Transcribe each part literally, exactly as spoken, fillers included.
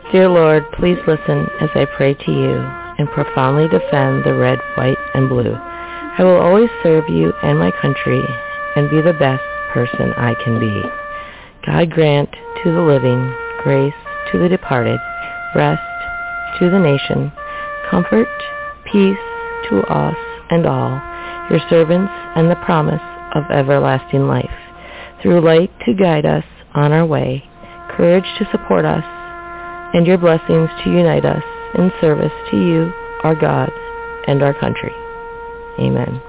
Dear Lord, please listen as I pray to you and profoundly defend the red, white, and blue. I will always serve you and my country and be the best person I can be. God grant to the living, grace to the departed, rest to the nation, comfort, peace to us and all, your servants, and the promise of everlasting life. Through light to guide us on our way, courage to support us, and your blessings to unite us in service to you, our God, and our country. Amen.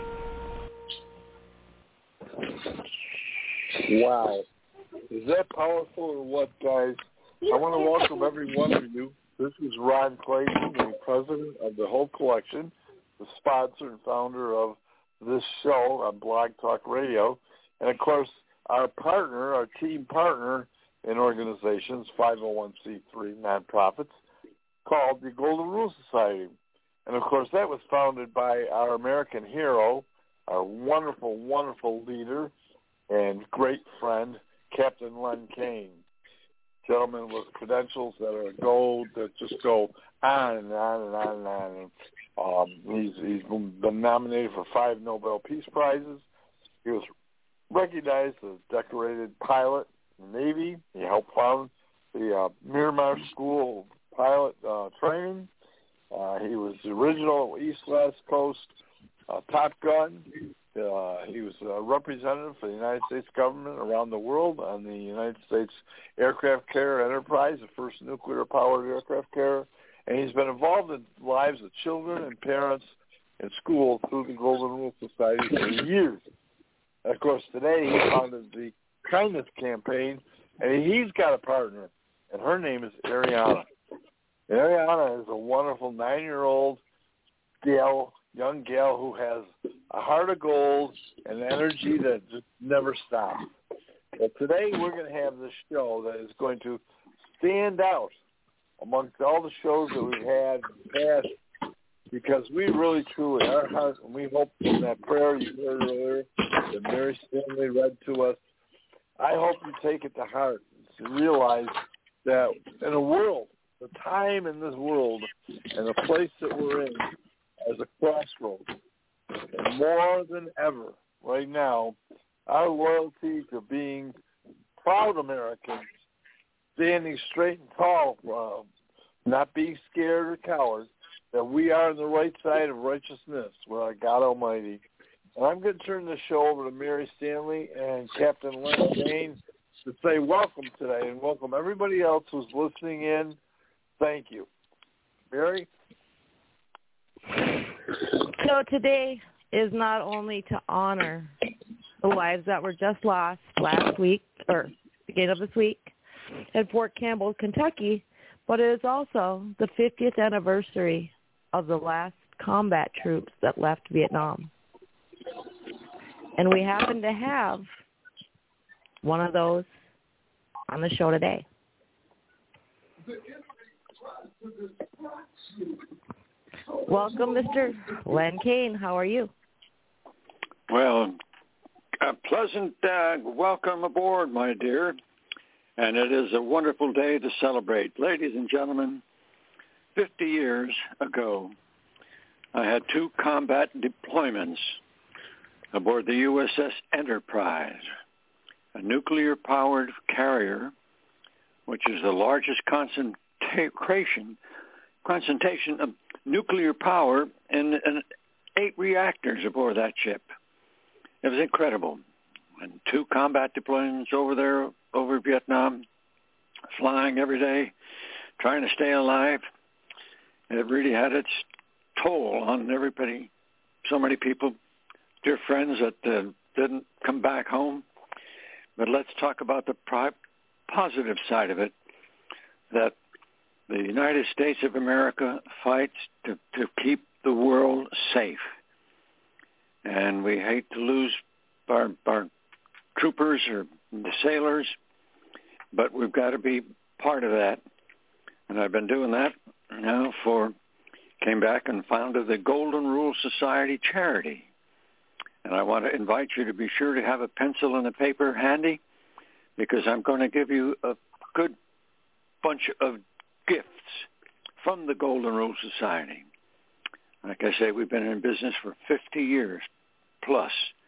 Wow. Is that powerful or what, guys? I want to welcome every one of you. This is Ron Clayton, the president of the Hope Collection, the sponsor and founder of this show on Blog Talk Radio. And, of course, our partner, our team partner in organizations, five oh one c three nonprofits, called the Golden Rule Society. And, of course, that was founded by our American hero, our wonderful, wonderful leader and great friend, Captain Len Kane. Gentleman with credentials that are gold, that just go on and on and on and on. Um, he's, he's been nominated for five Nobel Peace Prizes. He was recognized as a decorated pilot in the Navy. He helped found the uh, Miramar School of Pilot uh, Training. Uh, he was the original East-West Coast uh, Top Gun. Uh, he was a representative for the United States government around the world on the United States Aircraft Carrier Enterprise, the first nuclear-powered aircraft carrier. And he's been involved in the lives of children and parents in school through the Golden Rule Society for years. And, of course, today he founded the Kindness Campaign, and he's got a partner, and her name is Ariana. Ariana is a wonderful nine-year-old gal, young gal who has a heart of gold and energy that just never stops. But today we're going to have this show that is going to stand out amongst all the shows that we've had in the past, because we really, truly, our heart, and we hope in that prayer you heard earlier that Mary Stanley read to us, I hope you take it to heart to realize that in a world, the time in this world and the place that we're in as a crossroads, and more than ever right now, our loyalty to being proud Americans, standing straight and tall, uh, not being scared or cowards, that we are on the right side of righteousness with our God Almighty. And I'm going to turn the show over to Mary Stanley and Captain Len Kane to say welcome today and welcome everybody else who's listening in. Thank you. Mary? So today is not only to honor the lives that were just lost last week, or beginning of this week, at Fort Campbell, Kentucky, but it is also the fiftieth anniversary of the last combat troops that left Vietnam. And we happen to have one of those on the show today. Welcome, Mister Len Kane. How are you? Well, a pleasant uh, welcome aboard, my dear. And it is a wonderful day to celebrate. Ladies and gentlemen, fifty years ago, I had two combat deployments aboard the U S S Enterprise, a nuclear-powered carrier, which is the largest concentration concentration of nuclear power in, in eight reactors aboard that ship. It was incredible. And two combat deployments over there, over Vietnam, flying every day, trying to stay alive. It really had its toll on everybody. So many people, dear friends that uh, didn't come back home. But let's talk about the pri- positive side of it, that the United States of America fights to, to keep the world safe. And we hate to lose our, our troopers or the sailors, but we've got to be part of that. And I've been doing that now for, came back and founded the Golden Rule Society charity. And I want to invite you to be sure to have a pencil and a paper handy, because I'm going to give you a good bunch of from the Golden Rule Society. Like I say, we've been in business for fifty years plus,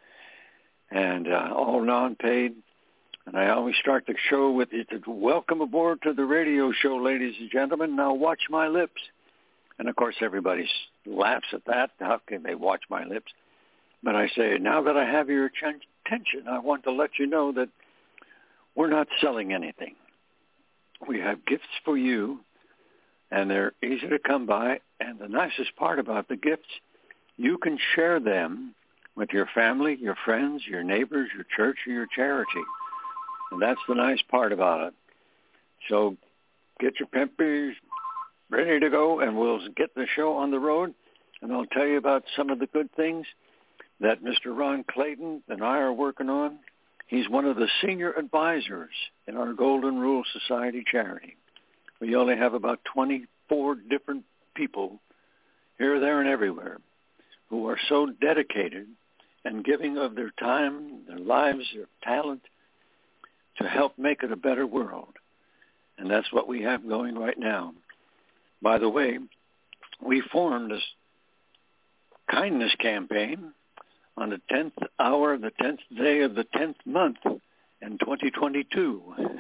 and uh, all non-paid. And I always start the show with you to welcome aboard to the radio show, ladies and gentlemen. Now watch my lips. And, of course, everybody laughs at that. How can they watch my lips? But I say, now that I have your attention, I want to let you know that we're not selling anything. We have gifts for you, and they're easy to come by. And the nicest part about the gifts, you can share them with your family, your friends, your neighbors, your church, or your charity. And that's the nice part about it. So get your pimpers ready to go, and we'll get the show on the road. And I'll tell you about some of the good things that Mister Ron Clayton and I are working on. He's one of the senior advisors in our Golden Rule Society charity. We only have about twenty-four different people here, there, and everywhere who are so dedicated and giving of their time, their lives, their talent to help make it a better world. And that's what we have going right now. By the way, we formed this kindness campaign on the tenth hour, the tenth day of the tenth month in twenty twenty-two.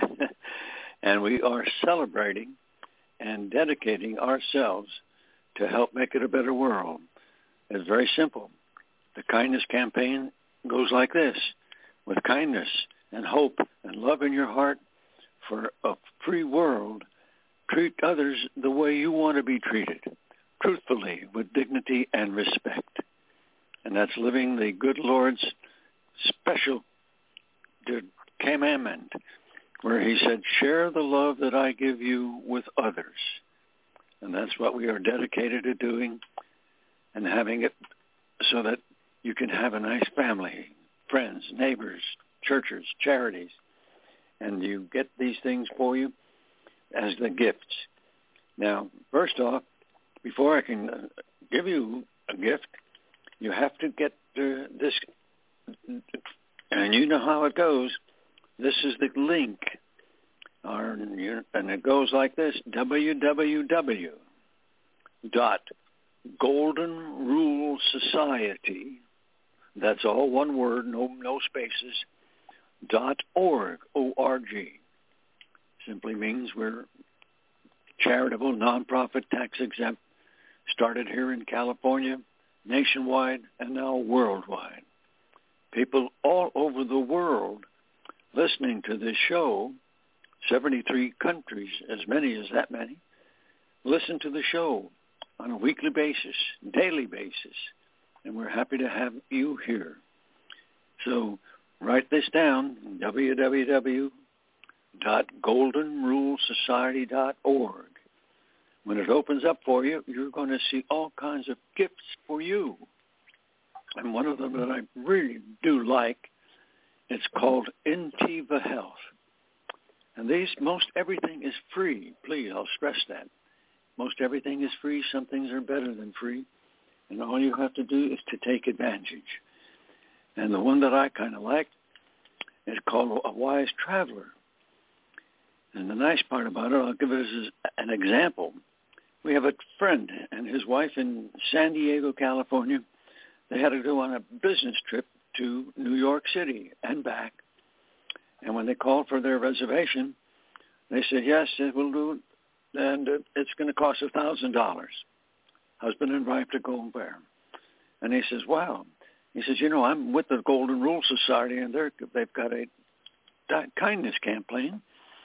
And we are celebrating and dedicating ourselves to help make it a better world. It's very simple. The kindness campaign goes like this: with kindness and hope and love in your heart for a free world, treat others the way you want to be treated, truthfully, with dignity and respect. And that's living the good Lord's special commandment, where he said, share the love that I give you with others. And that's what we are dedicated to doing, and having it so that you can have a nice family, friends, neighbors, churches, charities, and you get these things for you as the gifts. Now, first off, before I can give you a gift, you have to get uh, this, and you know how it goes. This is the link, our, and it goes like this: w w w dot golden rule society, that's all one word, no no spaces, dot org, O R G. Simply means we're charitable, nonprofit, tax exempt, started here in California, nationwide, and now worldwide. People all over the world listening to this show, seventy-three countries, as many as that many, listen to the show on a weekly basis, daily basis, and we're happy to have you here. So write this down, w w w dot golden rule society dot org. When it opens up for you, you're going to see all kinds of gifts for you. And one of them that I really do like, it's called Intiva Health. And these, most everything is free. Please, I'll stress that. Most everything is free. Some things are better than free. And all you have to do is to take advantage. And the one that I kind of like is called A Wise Traveler. And the nice part about it, I'll give it as an example. We have a friend and his wife in San Diego, California. They had to go on a business trip to New York City and back. And when they called for their reservation, they said, yes, we'll do it. And it's going to cost one thousand dollars. Husband and wife to go there. And he says, wow. He says, you know, I'm with the Golden Rule Society, and they're, they've got a kindness campaign.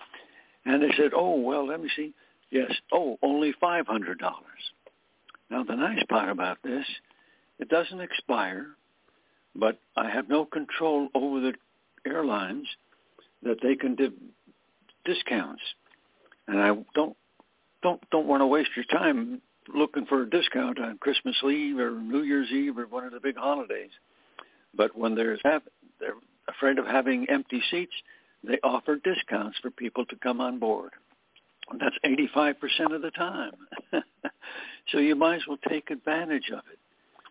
And they said, oh, well, let me see. Yes, oh, only five hundred dollars. Now, the nice part about this, it doesn't expire, but I have no control over the airlines that they can give discounts. And I don't don't don't want to waste your time looking for a discount on Christmas Eve or New Year's Eve or one of the big holidays. But when there's they're afraid of having empty seats, they offer discounts for people to come on board. That's eighty-five percent of the time. So you might as well take advantage of it.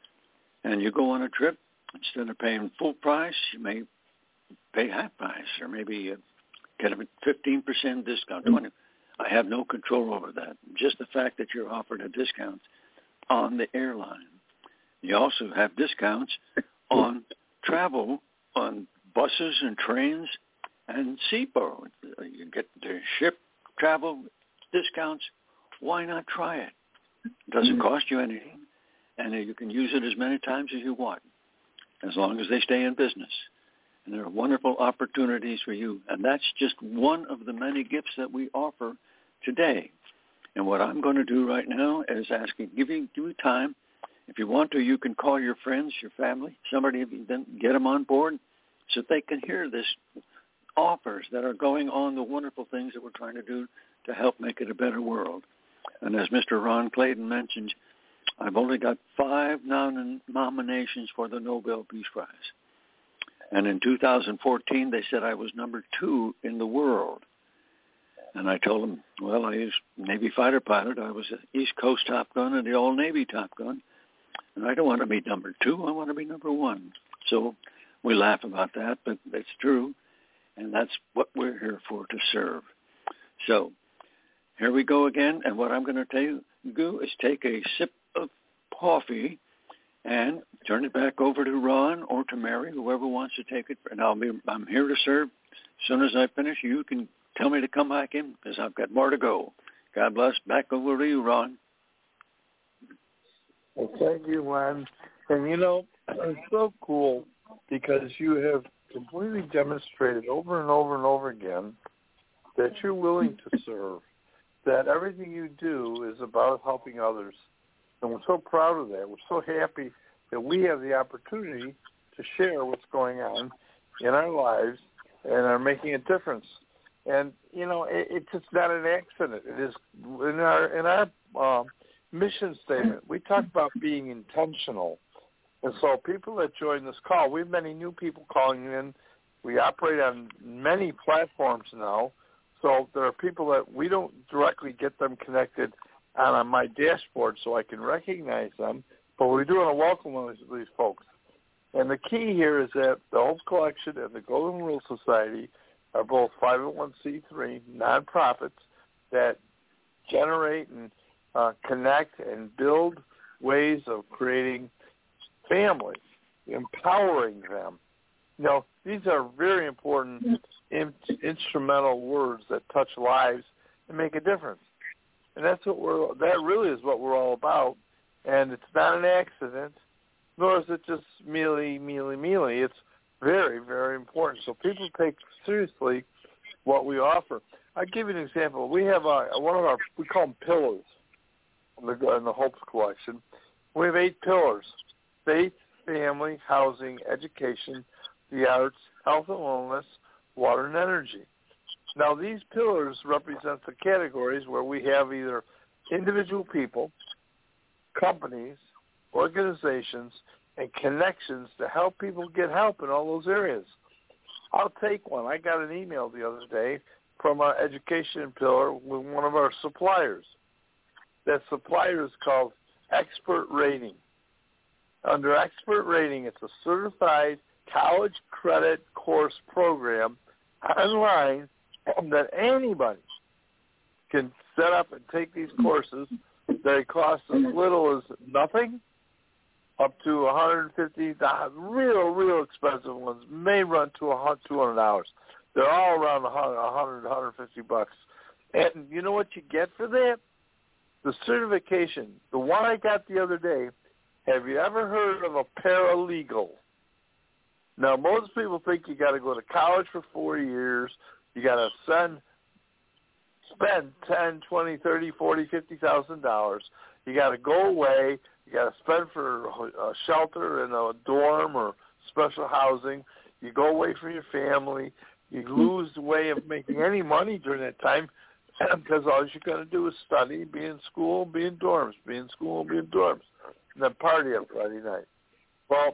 And you go on a trip, instead of paying full price, you may pay half price, or maybe get a fifteen percent discount, twenty. I have no control over that. Just the fact that you're offered a discount on the airline. You also have discounts on travel, on buses and trains and seaboard. You get the ship travel discounts. Why not try it? It doesn't cost you anything, and you can use it as many times as you want, as long as they stay in business. And there are wonderful opportunities for you, and that's just one of the many gifts that we offer today. And what I'm going to do right now is ask you, give you, give you time. If you want to, you can call your friends, your family, somebody, then get them on board so they can hear this offers that are going on, the wonderful things that we're trying to do to help make it a better world. And as Mister Ron Clayton mentioned, I've only got five nom- nominations for the Nobel Peace Prize. And in two thousand fourteen, they said I was number two in the world. And I told them, well, I was Navy fighter pilot. I was an East Coast Top Gun and the Old Navy Top Gun. And I don't want to be number two. I want to be number one. So we laugh about that, but it's true. And that's what we're here for, to serve. So here we go again. And what I'm going to tell you do is take a sip of coffee and turn it back over to Ron or to Mary, whoever wants to take it. And I'll be, I'm here to serve. As soon as I finish, you can tell me to come back in because I've got more to go. God bless. Back over to you, Ron. Well, thank you, Ron. And, you know, it's so cool because you have completely demonstrated over and over and over again that you're willing to serve, that everything you do is about helping others. And we're so proud of that. We're so happy that we have the opportunity to share what's going on in our lives and are making a difference. And, you know, it, it's just not an accident. It is in our, in our um, mission statement, we talk about being intentional. And so people that join this call, we have many new people calling in. We operate on many platforms now. So there are people that we don't directly get them connected on, on my dashboard so I can recognize them, but we do want to welcome these, these folks. And the key here is that the Hope Collection and the Golden Rule Society are both five oh one c three nonprofits that generate and uh, connect and build ways of creating families, empowering them. You know, these are very important in, instrumental words that touch lives and make a difference. And that's what we're, that really is what we're all about. And it's not an accident, nor is it just mealy, mealy, mealy. It's very, very important. So people take seriously what we offer. I'll give you an example. We have a, one of our, we call them pillars in the, in the Hopes Collection. We have eight pillars: faith, family, housing, education, the arts, health and wellness, water and energy. Now, these pillars represent the categories where we have either individual people, companies, organizations, and connections to help people get help in all those areas. I'll take one. I got an email the other day from our education pillar with one of our suppliers. That supplier is called Expert Rating. Under Expert Rating, it's a certified college credit course program online that anybody can set up and take these courses. They cost as little as nothing up to one hundred fifty dollars. Real, real expensive ones may run to two hundred dollars. They're all around one hundred, one hundred fifty bucks. And you know what you get for that? The certification. The one I got the other day, have you ever heard of a paralegal? Now, most people think you got to go to college for four years. You got to send, spend ten, twenty, thirty, forty, fifty thousand dollars. You got to go away. You got to spend for a shelter in a dorm or special housing. You go away from your family. You lose the way of making any money during that time because all you're going to do is study, be in school, be in dorms, be in school, be in dorms, and then party on Friday night. Well,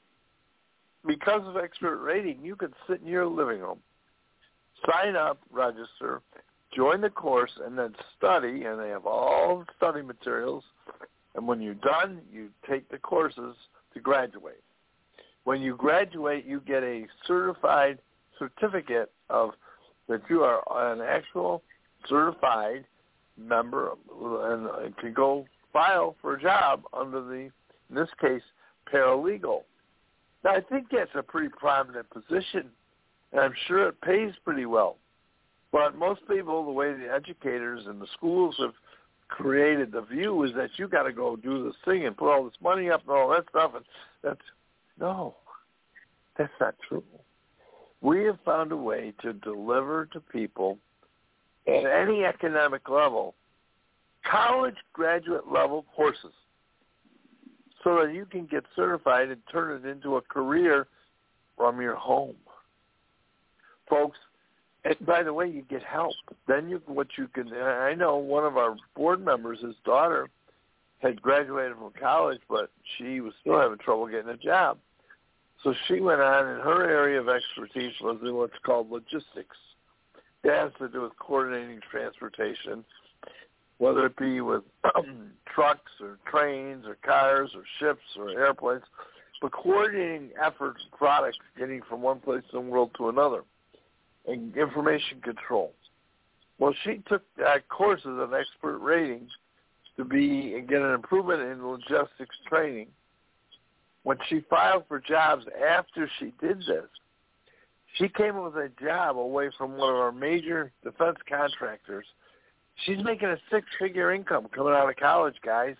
because of Expert Rating, you can sit in your living room, sign up, register, join the course, and then study, and they have all the study materials. And when you're done, you take the courses to graduate. When you graduate, you get a certified certificate of that you are an actual certified member and, and can go file for a job under the, in this case, paralegal. Now, I think that's a pretty prominent position, and I'm sure it pays pretty well. But most people, the way the educators and the schools have created the view is that you got to go do this thing and put all this money up and all that stuff, and that's, no, that's not true. We have found a way to deliver to people at any economic level college graduate level courses so that you can get certified and turn it into a career from your home. Folks, and by the way, you get help. Then you, what you can, I know one of our board members, his daughter, had graduated from college, but she was still having trouble getting a job. So she went on, and her area of expertise was in what's called logistics. It has to do with coordinating transportation, whether it be with trucks or trains or cars or ships or airplanes, but coordinating efforts and products getting from one place in the world to another, and information control. Well, she took uh, courses on expert ratings to be and get an improvement in logistics training. When she filed for jobs after she did this, she came with a job away from one of our major defense contractors. She's making a six-figure income coming out of college, guys.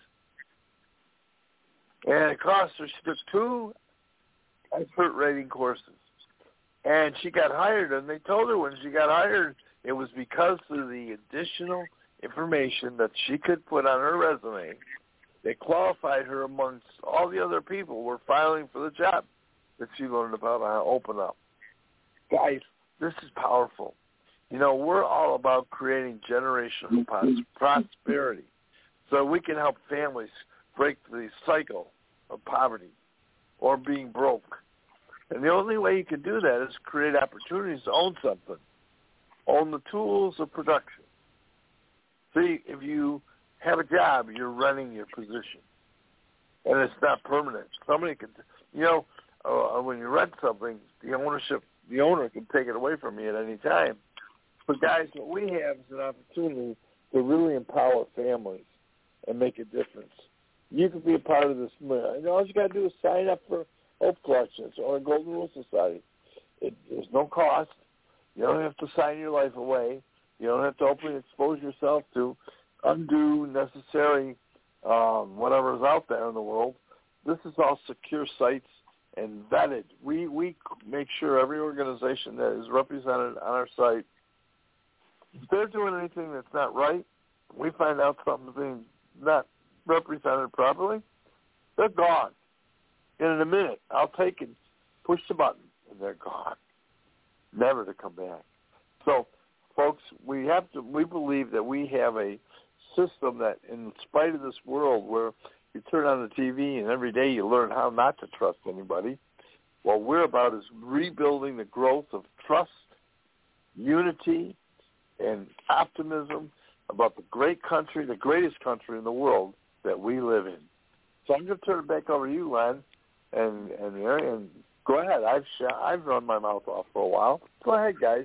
And it cost her, she took two expert rating courses. And she got hired, and they told her when she got hired, it was because of the additional information that she could put on her resume. They qualified her amongst all the other people who were filing for the job that she learned about how to open up. Guys, this is powerful. You know, we're all about creating generational prosperity so we can help families break the cycle of poverty or being broke. And the only way you can do that is create opportunities to own something, own the tools of production. See, if you have a job, you're running your position, and it's not permanent. Somebody can, you know, uh, when you rent something, the ownership, the owner can take it away from you at any time. But guys, what we have is an opportunity to really empower families and make a difference. You can be a part of this. You know, all you got to do is sign up for Hope Collections or a Golden Rule Society. It, there's no cost. You don't have to sign your life away. You don't have to openly expose yourself to undue, necessary, um, whatever is out there in the world. This is all secure sites and vetted. We we make sure every organization that is represented on our site, if they're doing anything that's not right, we find out something's being not represented properly, they're gone. And in a minute, I'll take and push the button, and they're gone, never to come back. So, folks, we have to. We believe that we have a system that, in spite of this world where you turn on the T V and every day you learn how not to trust anybody, what we're about is rebuilding the growth of trust, unity, and optimism about the great country, the greatest country in the world that we live in. So I'm going to turn it back over to you, Len, and and Mary, and go ahead. I've sh- I've run my mouth off for a while. Go ahead, guys.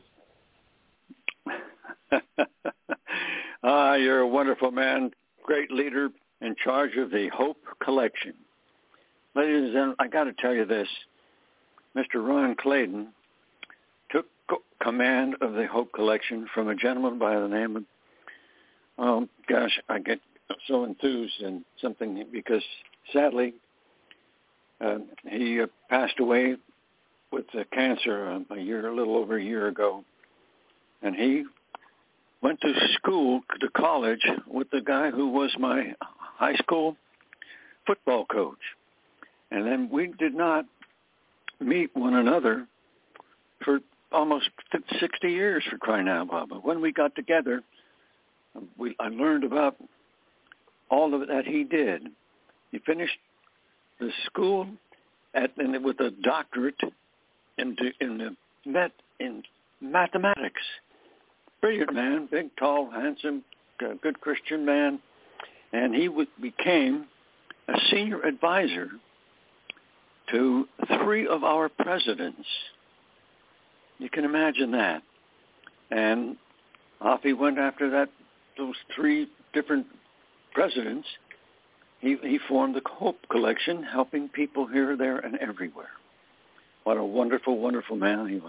Ah, you're a wonderful man, great leader in charge of the Hope Collection. Ladies and gentlemen, I got to tell you this. Mister Ron Clayton took command of the Hope Collection from a gentleman by the name of, oh, gosh, I get so enthused in something because, sadly, uh, he uh, passed away with uh, cancer uh, a year, a little over a year ago. And he went to school, to college, with the guy who was my high school football coach. And then we did not meet one another for almost sixty years, for crying out loud. But when we got together, we, I learned about all of it that he did. He finished the school at, and with a doctorate in, in, the met, in mathematics. Brilliant man, big, tall, handsome, good Christian man. And he w- became a senior advisor to three of our presidents. You can imagine that. And off he went after that, those three different presidents. He, he formed the Hope Collection, helping people here, there, and everywhere. What a wonderful, wonderful man he was.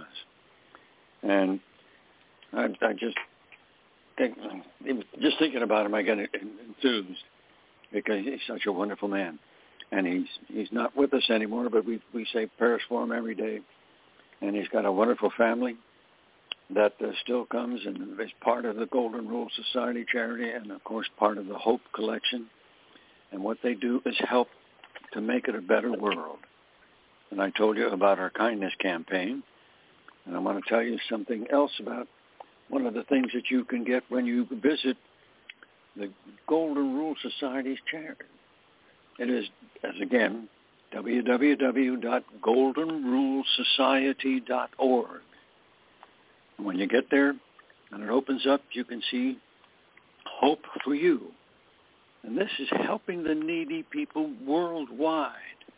And I, I just think, just thinking about him, I get enthused because he's such a wonderful man. And he's he's not with us anymore, but we we say prayers for him every day. And he's got a wonderful family that uh, still comes and is part of the Golden Rule Society charity and, of course, part of the Hope Collection. And what they do is help to make it a better world. And I told you about our kindness campaign. And I want to tell you something else about one of the things that you can get when you visit the Golden Rule Society's charity. It is, as again, w w w dot golden rule society dot org. When you get there and it opens up, you can see Hope for You. And this is helping the needy people worldwide.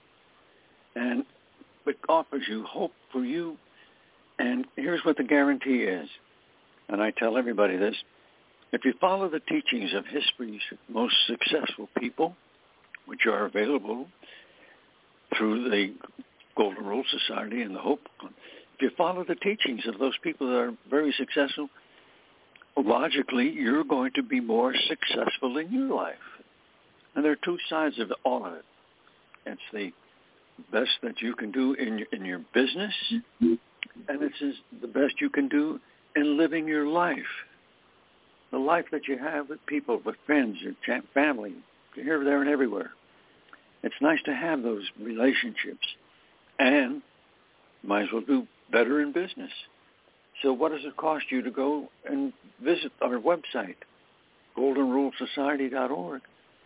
And it offers you hope for you. And here's what the guarantee is. And I tell everybody this. If you follow the teachings of history's most successful people, which are available through the Golden Rule Society and the Hope, if you follow the teachings of those people that are very successful, logically, you're going to be more successful in your life. And there are two sides of all of it. It's the best that you can do in your, in your business, and it's the best you can do in living your life. The life that you have with people, with friends, your family, here, there, and everywhere. It's nice to have those relationships, and you might as well do better in business. So what does it cost you to go and visit our website, golden rule society dot org?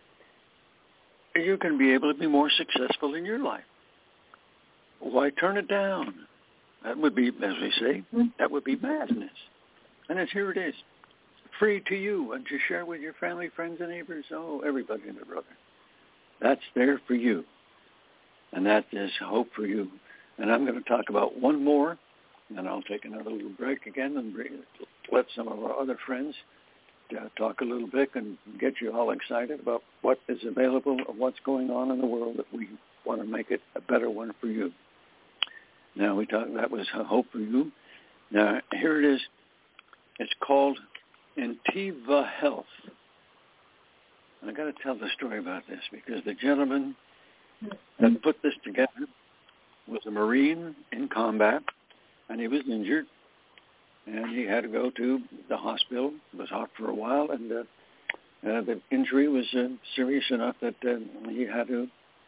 You can be able to be more successful in your life. Why turn it down? That would be, as we say, that would be madness. And it's, here it is, free to you and to share with your family, friends, and neighbors. Oh, everybody and their brother. That's there for you. And that is Hope for You. And I'm going to talk about one more, and then I'll take another little break again and bring, let some of our other friends uh, talk a little bit and get you all excited about what is available and what's going on in the world that we want to make it a better one for you. Now, we talked, that was Hope for You. Now, here it is. It's called Intiva Health. And I got to tell the story about this because the gentleman that put this together was a Marine in combat, and he was injured, and he had to go to the hospital. It was hot for a while, and uh, uh, the injury was uh, serious enough that uh, he had to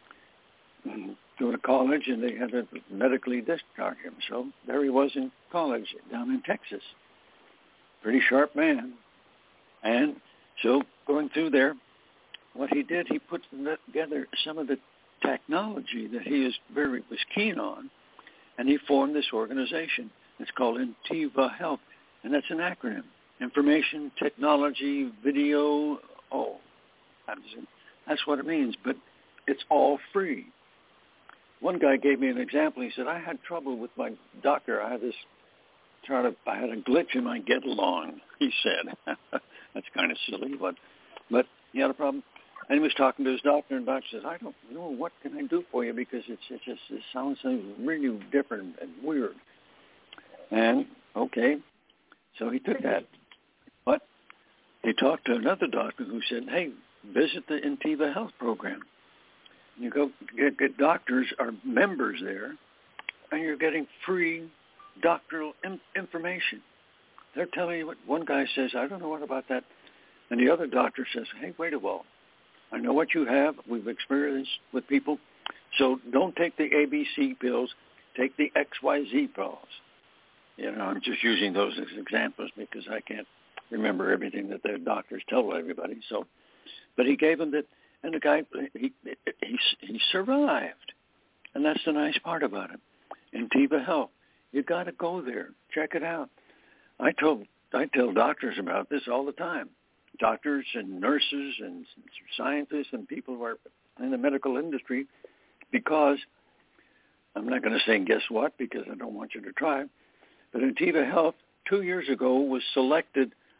um, go to college, and they had to medically discharge him. So there he was in college down in Texas. Pretty sharp man. And so going through there, what he did, he put together some of the technology that he is very was keen on, and he formed this organization. It's called Intiva Health, and that's an acronym: Information, Technology, Video. Oh, that's what it means, but it's all free. One guy gave me an example. He said, I had trouble with my doctor. I had this, trying to, I had a glitch in my get along, he said. That's kind of silly, but, but he had a problem. And he was talking to his doctor, and the doctor says, I don't know, what can I do for you, because it's, it's just, it sounds really different and weird. And, okay, so he took that. But he talked to another doctor who said, hey, visit the Intiva Health program. You go get, get doctors are members there, and you're getting free doctoral in, information. They're telling you what one guy says, I don't know what about that. And the other doctor says, hey, wait a while. I know what you have. We've experienced with people. So don't take the A B C pills. Take the X Y Z pills. You know, I'm just using those as examples because I can't remember everything that their doctors tell everybody. So, but he gave them that, and the guy, he, he, he survived. And that's the nice part about it. Intiva Health. You got to go there. Check it out. I told I tell doctors about this all the time. Doctors and nurses and scientists and people who are in the medical industry, because I'm not going to say guess what, because I don't want you to try, but Intiva Health two years ago was selected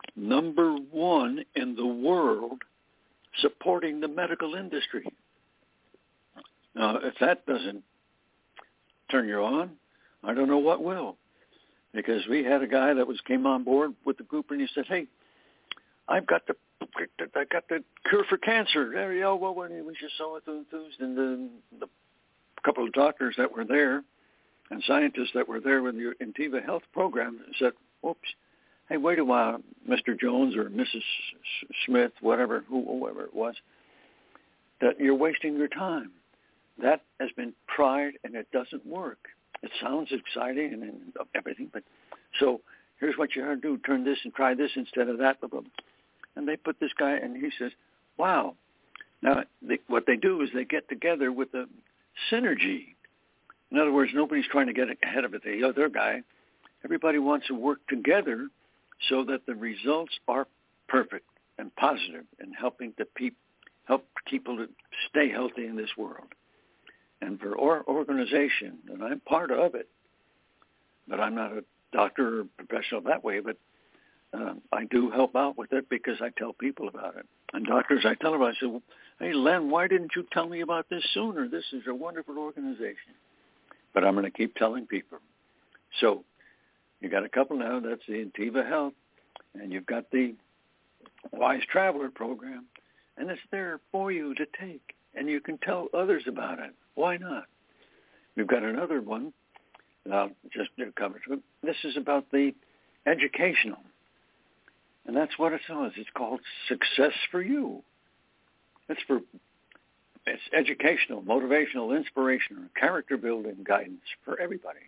number one in the world supporting the medical industry. Now, if that doesn't turn you on, I don't know what will. Because we had a guy that was came on board with the group, and he said, "Hey, I've got the I got the cure for cancer." There you go. Well, when he was just so enthused, and the, the couple of doctors that were there and scientists that were there with the Intiva Health program said, "Oops, hey, wait a while, Mister Jones or Missus Smith, whatever, whoever it was, that you're wasting your time. That has been tried, and it doesn't work. It sounds exciting and, and everything, but so here's what you have to do. Turn this and try this instead of that." Blah, blah. And they put this guy, and he says, wow. Now, they, what they do is they get together with a synergy. In other words, nobody's trying to get ahead of it, the other guy. Everybody wants to work together so that the results are perfect and positive in helping to pe- help people to stay healthy in this world. And for our organization, and I'm part of it, but I'm not a doctor or professional that way, but um, I do help out with it because I tell people about it. And doctors, I tell them, I say, "Hey, Len, why didn't you tell me about this sooner? This is a wonderful organization." But I'm going to keep telling people. So you got a couple now. That's the Intiva Health, and you've got the Wise Traveler program, and it's there for you to take, and you can tell others about it. Why not? We've got another one that I'll just cover. This is about the educational, and that's what it is. It's called Success for You. It's for it's educational, motivational, inspirational, character building guidance for everybody.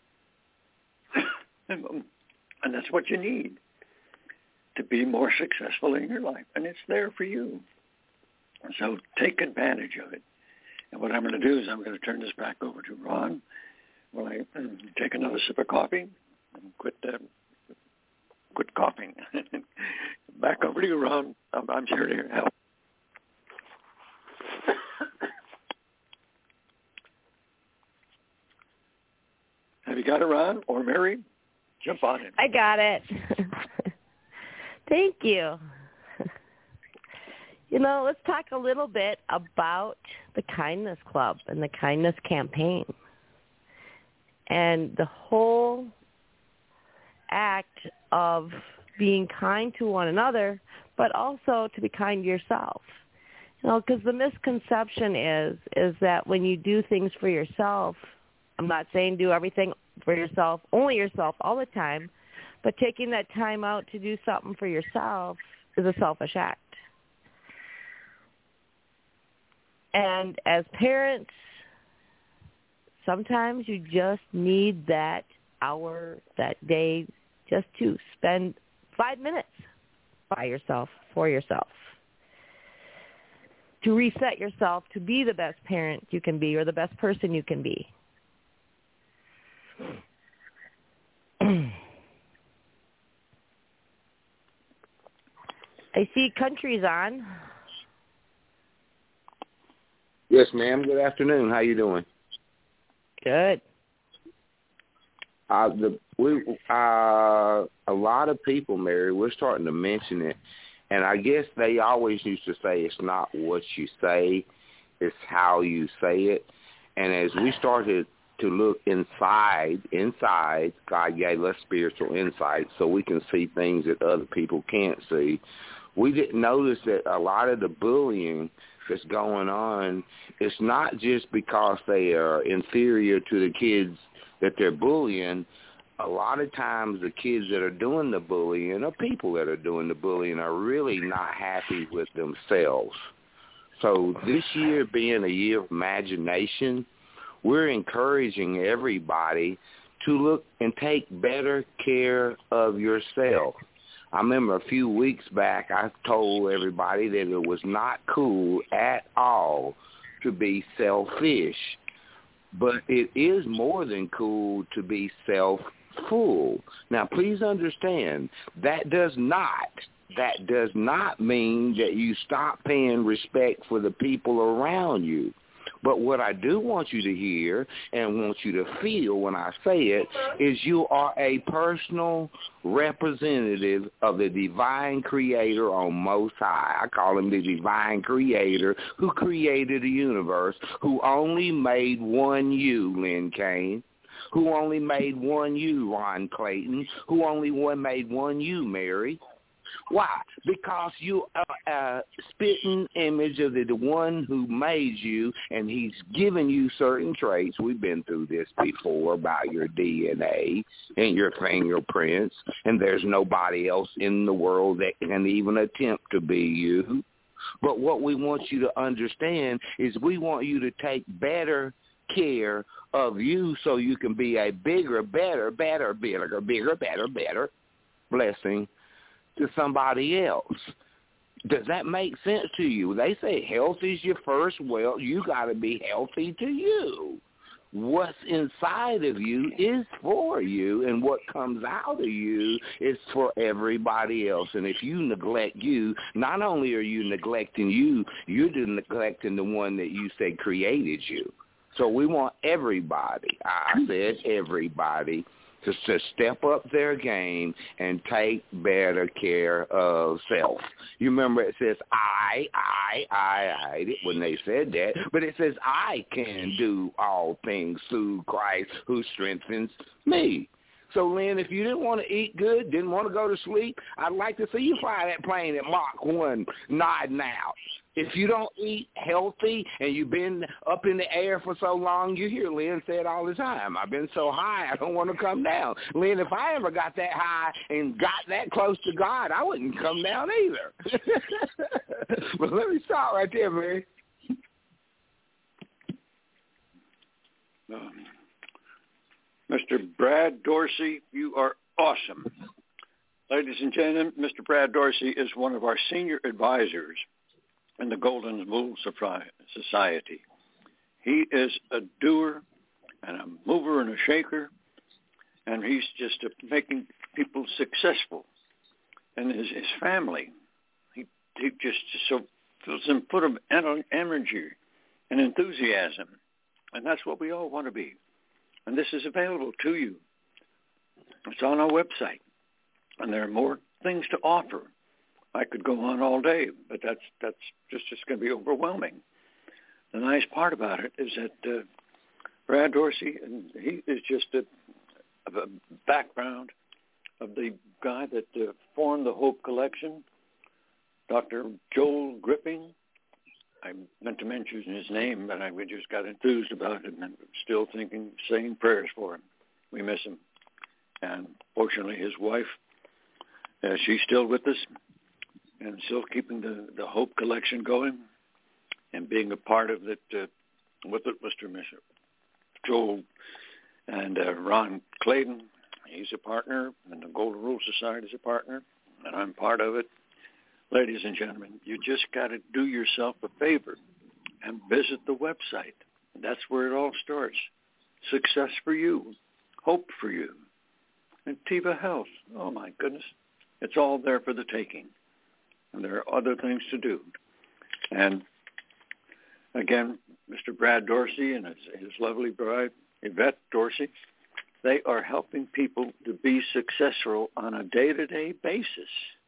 and, and that's what you need to be more successful in your life, and it's there for you. So take advantage of it. And what I'm going to do is I'm going to turn this back over to Ron while I take another sip of coffee and quit uh, quit coughing. Back over to you, Ron. I'm, I'm here to help. Have you got it, Ron or Mary? Jump on it. I got it. Thank you. You know, let's talk a little bit about the Kindness Club and the Kindness Campaign and the whole act of being kind to one another, but also to be kind to yourself. You know, because the misconception is is that when you do things for yourself, I'm not saying do everything for yourself, only yourself all the time, but taking that time out to do something for yourself is a selfish act. And as parents, sometimes you just need that hour, that day, just to spend five minutes by yourself, for yourself, to reset yourself to be the best parent you can be or the best person you can be. I see Country's on. Yes, ma'am. Good afternoon. How you doing? Good. Uh, the we uh, a lot of people, Mary, we're starting to mention it, and I guess they always used to say it's not what you say, it's how you say it. And as we started to look inside, inside, God gave us spiritual insight so we can see things that other people can't see. We didn't notice that a lot of the bullying that's going on, it's not just because they are inferior to the kids that they're bullying. A lot of times the kids that are doing the bullying or people that are doing the bullying are really not happy with themselves. So this year being a year of imagination, we're encouraging everybody to look and take better care of yourself. I remember a few weeks back I told everybody that it was not cool at all to be selfish. But it is more than cool to be self-full. Now, please understand, that does not, that does not mean that you stop paying respect for the people around you. But what I do want you to hear and want you to feel when I say it is you are a personal representative of the divine creator on Most High. I call him the divine creator who created the universe, who only made one you, Lynn Kane, who only made one you, Ron Clayton, who only one made one you, Mary. Why? Because you are a spitting image of the, the one who made you, and he's given you certain traits. We've been through this before about your D N A and your fingerprints, and there's nobody else in the world that can even attempt to be you. But what we want you to understand is we want you to take better care of you so you can be a bigger, better, better, bigger, bigger, better, better blessing to somebody else. Does that make sense to you? They say health is your first wealth. You got to be healthy to you. What's inside of you is for you, and what comes out of you is for everybody else. And if you neglect you, not only are you neglecting you, you're neglecting the one that you say created you. So we want everybody, I said everybody, to, to step up their game and take better care of self. You remember it says I, I, I, I, when they said that, but it says I can do all things through Christ who strengthens me. So, Lynn, if you didn't want to eat good, didn't want to go to sleep, I'd like to see you fly that plane at Mach one, nodding out. If you don't eat healthy and you've been up in the air for so long, you hear Lynn say it all the time. I've been so high, I don't want to come down. Lynn, if I ever got that high and got that close to God, I wouldn't come down either. But let me stop right there, Mary. Um, Mister Brad Dorsey, you are awesome. Ladies and gentlemen, Mister Brad Dorsey is one of our senior advisors in the Golden Rule Society. He is a doer and a mover and a shaker, and he's just uh, making people successful. And his, his family, he, he just so fills them full of energy and enthusiasm, and that's what we all want to be. And this is available to you. It's on our website, and there are more things to offer. I could go on all day, but that's that's just, just going to be overwhelming. The nice part about it is that uh, Brad Dorsey, and he is just a, of a background of the guy that uh, formed the Hope Collection, Doctor Joel Gripping. I meant to mention his name, but I just got enthused about it, and I'm still thinking, saying prayers for him. We miss him. And fortunately, his wife, uh, she's still with us, and still keeping the, the Hope Collection going and being a part of it uh, with it, Mister Mister Joel and uh, Ron Clayton. He's a partner, and the Golden Rule Society is a partner, and I'm part of it. Ladies and gentlemen, you just got to do yourself a favor and visit the website. That's where it all starts. Success for you, hope for you, and Tiva Health. Oh, my goodness. It's all there for the taking. And there are other things to do. And, again, Mister Brad Dorsey and his, his lovely bride, Yvette Dorsey, they are helping people to be successful on a day-to-day basis.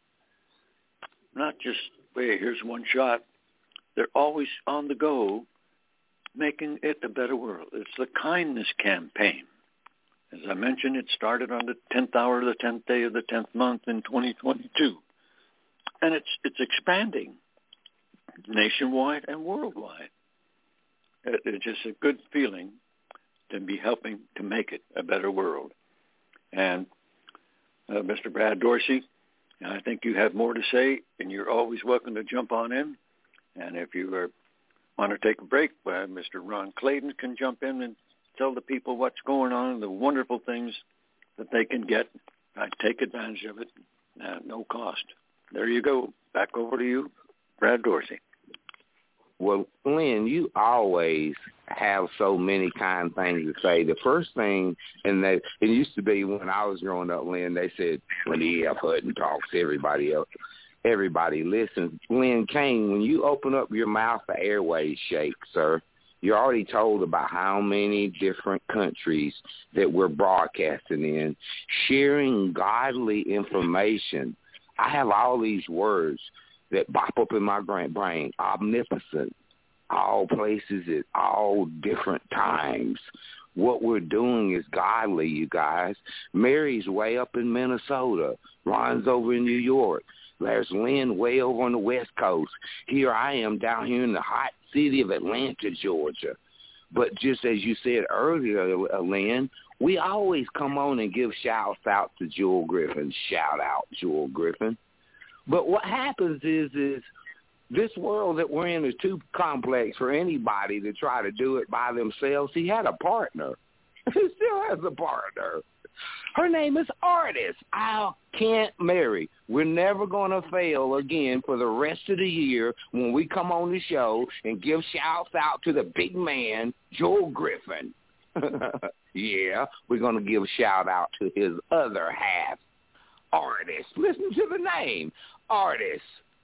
Not just, hey, here's one shot. They're always on the go, making it a better world. It's the kindness campaign. As I mentioned, it started on the tenth hour of the tenth day of the tenth month in twenty twenty-two. And it's it's expanding nationwide and worldwide. It, it's just a good feeling to be helping to make it a better world. And uh, Mister Brad Dorsey, I think you have more to say, and you're always welcome to jump on in. And if you are, want to take a break, uh, Mister Ron Clayton can jump in and tell the people what's going on, the wonderful things that they can get. I take advantage of it at no cost. There you go. Back over to you, Brad Dorsey. Well, Lynn, you always have so many kind things to say. The first thing, and that it used to be when I was growing up, Lynn, they said, when E F Hutton talks, everybody else, everybody listens. Lynn Kane, when you open up your mouth, the airways shake, sir. You already told about how many different countries that we're broadcasting in, sharing godly information. I have all these words that bop up in my brain, omnipotent, all places at all different times. What we're doing is godly, you guys. Mary's way up in Minnesota. Ron's over in New York. There's Lynn way over on the West Coast. Here I am down here in the hot city of Atlanta, Georgia. But just as you said earlier, Lynn, we always come on and give shouts out to Jewel Griffin. Shout out, Jewel Griffin. But what happens is, is this world that we're in is too complex for anybody to try to do it by themselves. He had a partner. He still has a partner. Her name is Artis. I can't marry. We're never going to fail again for the rest of the year when we come on the show and give shouts out to the big man, Joel Griffin. Yeah, we're going to give a shout out to his other half, Artis. Listen to the name, Artis.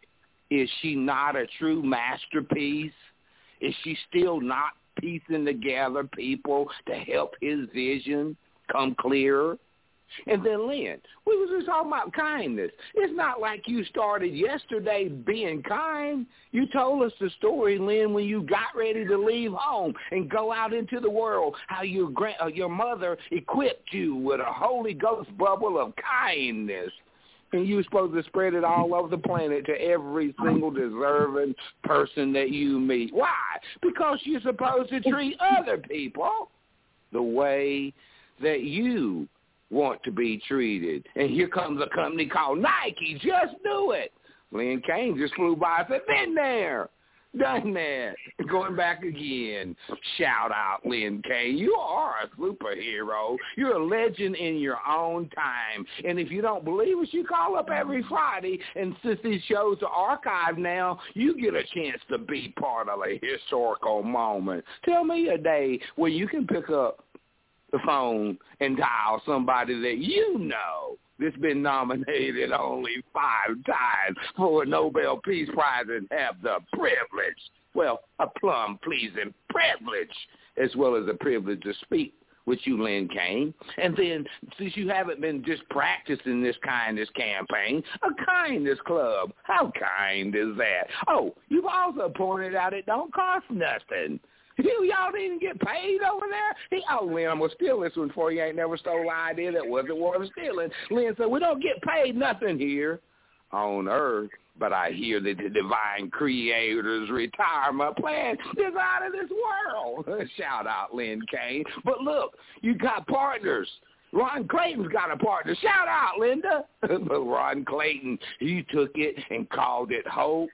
Is she not a true masterpiece? Is she still not piecing together people to help his vision come clearer? And then, Lynn, we was just talking about kindness. It's not like you started yesterday being kind. You told us the story, Lynn, when you got ready to leave home and go out into the world, how your grand, uh, your mother equipped you with a Holy Ghost bubble of kindness. And you were supposed to spread it all over the planet to every single deserving person that you meet. Why? Because you're supposed to treat other people the way that you want to be treated. And here comes a company called Nike. Just do it. Lynn Kane just flew by and said, been there. Done that. Going back again. Shout out, Lynn Kane. You are a superhero. You're a legend in your own time. And if you don't believe us, you call up every Friday. And since these shows are archived now, you get a chance to be part of a historical moment. Tell me a day where you can pick up the phone and dial somebody that you know that's been nominated only five times for a Nobel Peace Prize and have the privilege, well, a plum-pleasing privilege, as well as the privilege to speak with you, Lynn Kane. And then, since you haven't been just practicing this kindness campaign, a kindness club. How kind is that? Oh, you've also pointed out it don't cost nothing. You, y'all didn't get paid over there? He, oh, Lynn, I'm going to steal this one for you. I ain't never stole an idea that wasn't worth stealing. Lynn said, we don't get paid nothing here on earth, but I hear that the divine creator's retirement plan is out of this world. Shout out, Lynn Kane. But look, you got partners. Ron Clayton's got a partner. Shout out, Linda. But Ron Clayton, he took it and called it Hope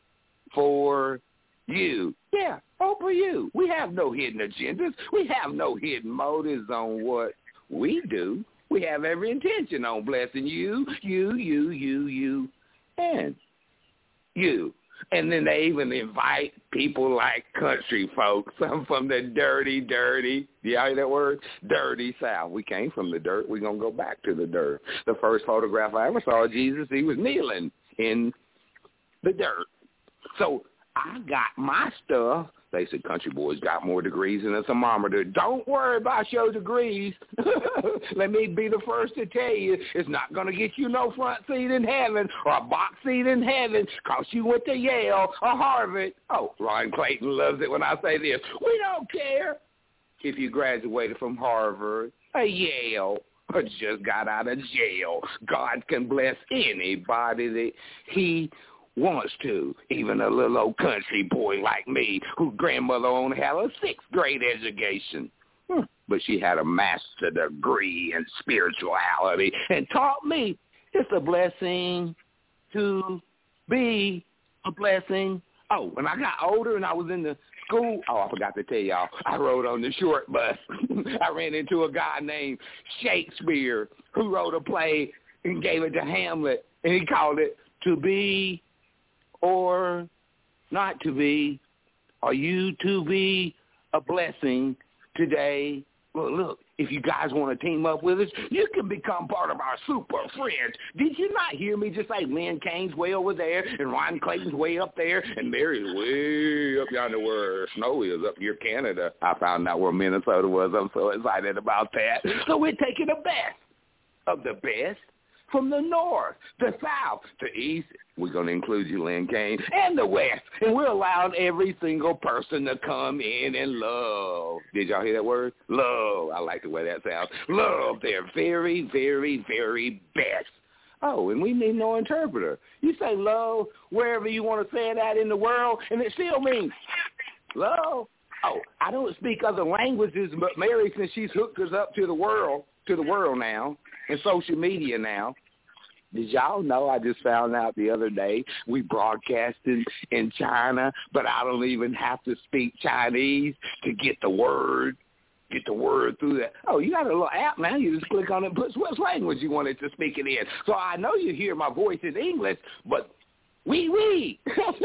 for You. Yeah, hope for you. We have no hidden agendas. We have no hidden motives on what we do. We have every intention on blessing you, you, you, you, you, and you. And then they even invite people like country folks, some from the dirty, dirty, you hear that word? Dirty South. We came from the dirt. We're going to go back to the dirt. The first photograph I ever saw of Jesus, he was kneeling in the dirt. So I got my stuff. They said, country boys got more degrees than a thermometer. Don't worry about your degrees. Let me be the first to tell you, it's not going to get you no front seat in heaven or a box seat in heaven because you went to Yale or Harvard. Oh, Ron Clayton loves it when I say this. We don't care if you graduated from Harvard or Yale or just got out of jail. God can bless anybody that he wants to, even a little old country boy like me whose grandmother only had a sixth grade education. Hmm. But she had a master degree in spirituality and taught me it's a blessing to be a blessing. Oh, when I got older and I was in the school, oh, I forgot to tell y'all, I rode on the short bus. I ran into a guy named Shakespeare who wrote a play and gave it to Hamlet, and he called it To Be or Not to Be. Are you to be a blessing today look, look, if you guys want to team up with us, you can become part of our super friends. Did you not hear me just say Lynn Kane's way over there and Ron Clayton's way up there and Mary's way up yonder where snow is up near Canada? I found out where Minnesota was. I'm so excited about that. So we're taking the best of the best from the north, the south, the east. We're going to include you, Lynn Kane, and the west. And we're allowing every single person to come in and love. Did y'all hear that word? Love. I like the way that sounds. Love their very, very, very best. Oh, and we need no interpreter. You say love wherever you want to say it at in the world, and it still means love. Oh, I don't speak other languages, but Mary, since she's hooked us up to the world, to the world now, and social media now. Did y'all know I just found out the other day we broadcasting in China, but I don't even have to speak Chinese to get the word, get the word through that. Oh, you got a little app now. You just click on it and put what language you wanted to speak it in. So I know you hear my voice in English, but wee wee,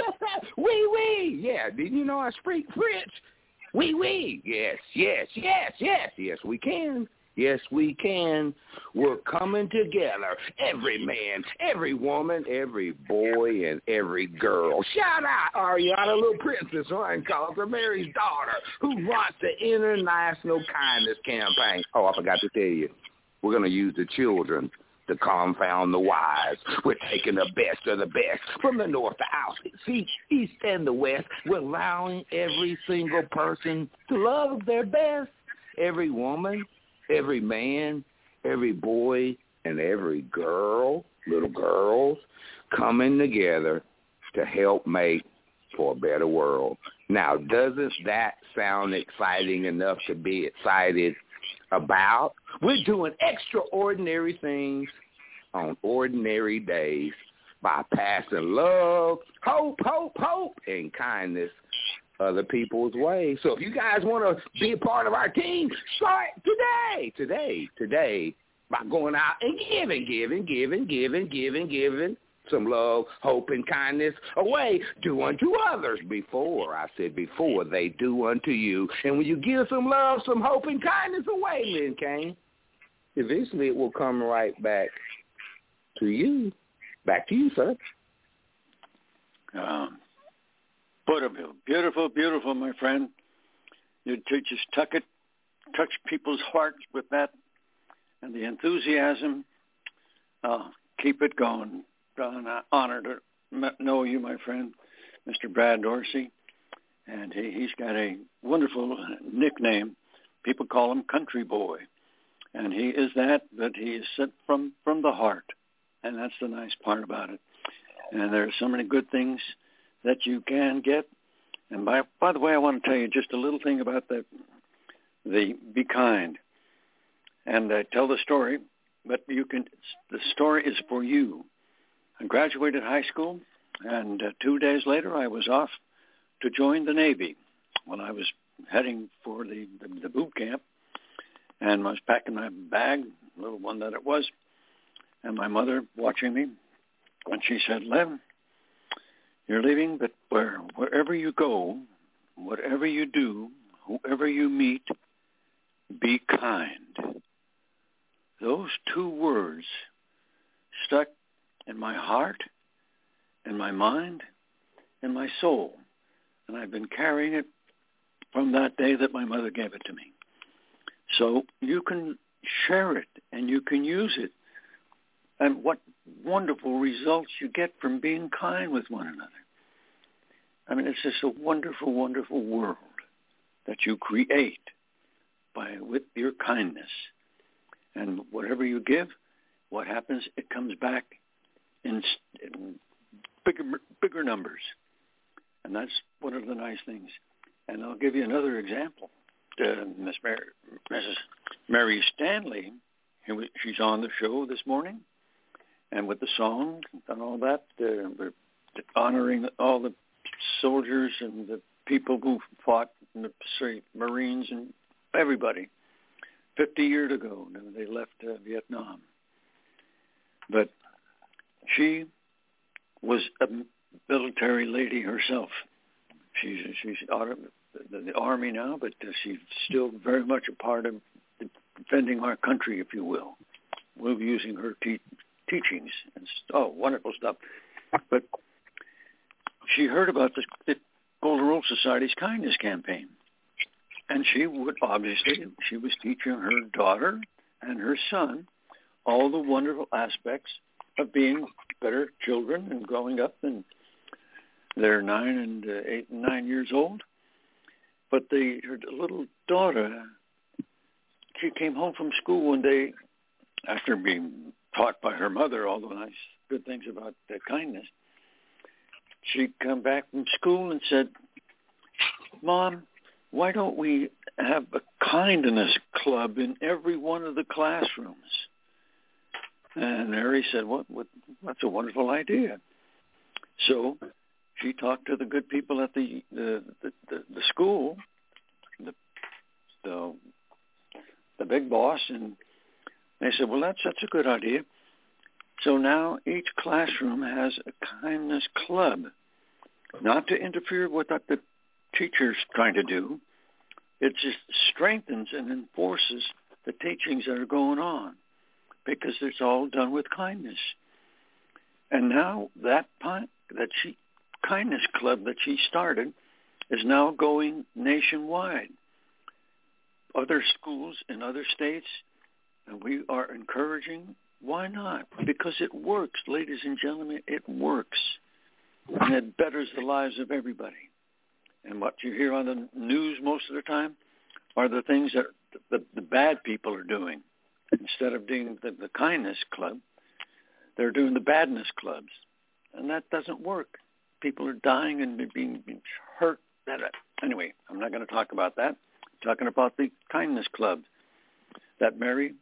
wee wee. Yeah, didn't you know I speak French? Wee wee. Yes, yes, yes, yes, yes, we can. Yes, we can. We're coming together. Every man, every woman, every boy, and every girl. Shout out Ariana, little princess, Ryan calls her Mary's daughter, who runs the International Kindness Campaign. Oh, I forgot to tell you. We're going to use the children to confound the wise. We're taking the best of the best from the north, the south, the east, and the west. We're allowing every single person to love their best. Every woman, every man, every boy, and every girl, little girls, coming together to help make for a better world. Now, doesn't that sound exciting enough to be excited about? We're doing extraordinary things on ordinary days by passing love, hope, hope, hope, and kindness other people's way. So if you guys want to be a part of our team, start today, today, today, by going out and giving, giving, giving, giving, giving, giving some love, hope, and kindness away. Do unto others before, I said before, they do unto you. And when you give some love, some hope, and kindness away, Lynn Kane, eventually it will come right back to you. Back to you, sir. Um. Beautiful, beautiful, beautiful, my friend. You to just tuck it, touch people's hearts with that and the enthusiasm. Uh, keep it going. I'm honored to know you, my friend, Mister Brad Dorsey. And he, he's got a wonderful nickname. People call him Country Boy. And he is that, but he is sent from, from the heart. And that's the nice part about it. And there are so many good things that you can get. And by by the way, I want to tell you just a little thing about the the Be Kind. And I tell the story, but you can. The story is for you. I graduated high school, and uh, two days later, I was off to join the Navy. When I was heading for the, the, the boot camp, and I was packing my bag, little one that it was, and my mother watching me, and she said, "Lem, you're leaving, but where, wherever you go, whatever you do, whoever you meet, be kind." Those two words stuck in my heart, in my mind, in my soul. And I've been carrying it from that day that my mother gave it to me. So you can share it and you can use it. And what wonderful results you get from being kind with one another. I mean, it's just a wonderful, wonderful world that you create by with your kindness. And whatever you give, what happens, it comes back in, in bigger, bigger numbers. And that's one of the nice things. And I'll give you another example. Uh, Miss Mary, Missus Mary Stanley, who, she's on the show this morning, and with the song and all that, uh, we're honoring all the soldiers and the people who fought in the say, Marines and everybody. Fifty years ago, they left uh, Vietnam. But she was a military lady herself. She's she's out of the, the army now, but uh, she's still very much a part of defending our country, if you will. We're using her te- teachings. And, oh, wonderful stuff. But she heard about the, the Golden Rule Society's kindness campaign. And she would, obviously, she was teaching her daughter and her son all the wonderful aspects of being better children and growing up. And they're nine and uh, eight and nine years old. But the, her little daughter, she came home from school one day after being taught by her mother all the nice, good things about uh, kindness. She'd come back from school and said, Mom, why don't we have a kindness club in every one of the classrooms? And Mary said, what, what, that's a wonderful idea. So she talked to the good people at the the, the, the, the school, the, the the big boss, and they said, well, that's that's a good idea. So now each classroom has a kindness club, not to interfere with what the teacher's trying to do. It just strengthens and enforces the teachings that are going on because it's all done with kindness. And now that that she kindness club that she started is now going nationwide. Other schools in other states, and we are encouraging. Why not? Because it works, ladies and gentlemen. It works, and it betters the lives of everybody. And what you hear on the news most of the time are the things that the, the bad people are doing. Instead of doing the, the kindness club, they're doing the badness clubs, and that doesn't work. People are dying and being, being hurt. Anyway, I'm not going to talk about that. I'm talking about the kindness club that Mary